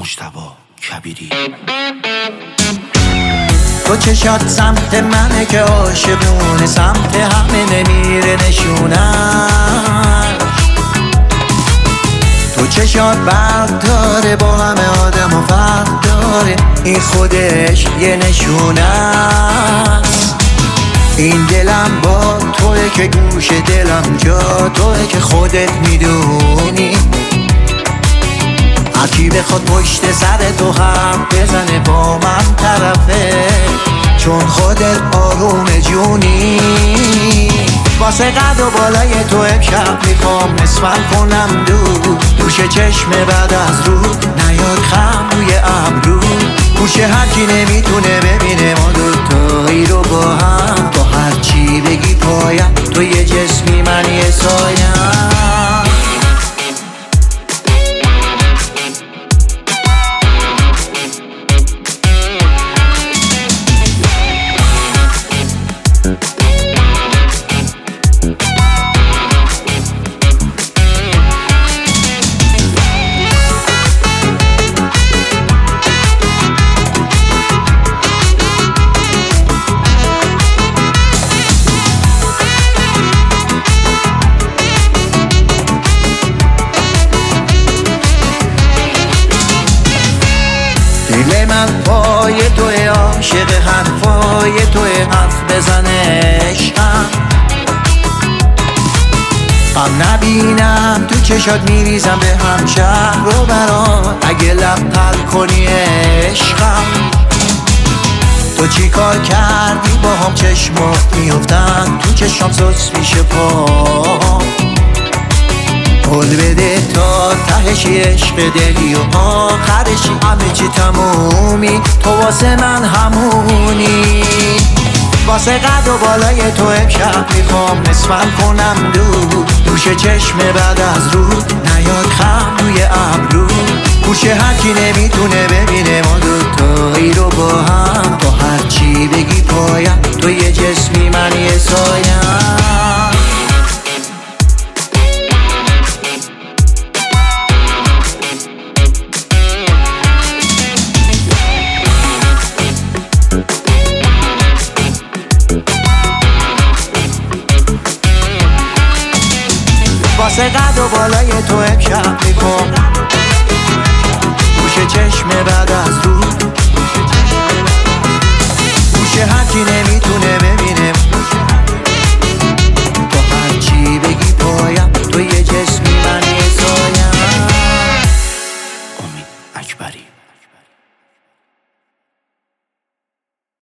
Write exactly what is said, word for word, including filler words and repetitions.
مجتبی کبیری. تو چشات سمت منه که عاشقونه، سمت همه نمیره نشونش. تو چشات برق داره، با همه آدم و فرق داره، این خودش یه نشونه است. این دلم با توه که گوش دلم جا توه که خودت میدونی. هرکی بخواد پشت سر تو حرف بزنه با من طرفه، چون خودت آروم جونی. واسه قد و بالای تو امشب میخوام نسبت کنم دور، گوشه چشم بعد از رو نیاد خم روی ابرو. گوشه هرکی نمیتونه ببینه ما دوتایی رو با هم، با هرچی بگی پایم تو یه جسمی من یه سایم. دل من پای توی عاشق حرفای توی حرف بزنه عشقم. غم نبینم تو چشات میریزم به هم شهر رو برات، اگه لب تر کنی عشقم. تو چی کار کردی با هم چشمات میفتن تو چشم سوس میشه پا. قول بده تا تهشی عشق دلی و آخرشی همه چی تمومی، تو واسه من همونی. واسه قد و بالای تو امشب میخوام نسبت کنم دور، گوشه چشم بعد از رو نیاد خم روی ابرو. گوشه هرکی نمیتونه ببینه ما دوتایی رو با هم، با هرچی بگی پایم تو یه جسمی من یه سایم. واسه قد و بالای تو امشب میخوام گوشه چشم بعد از رو، گوشه هرکی نمیتونه ببینه با هرچی بگی پایم تو یه جسمی من یه سایم. امید اکبری.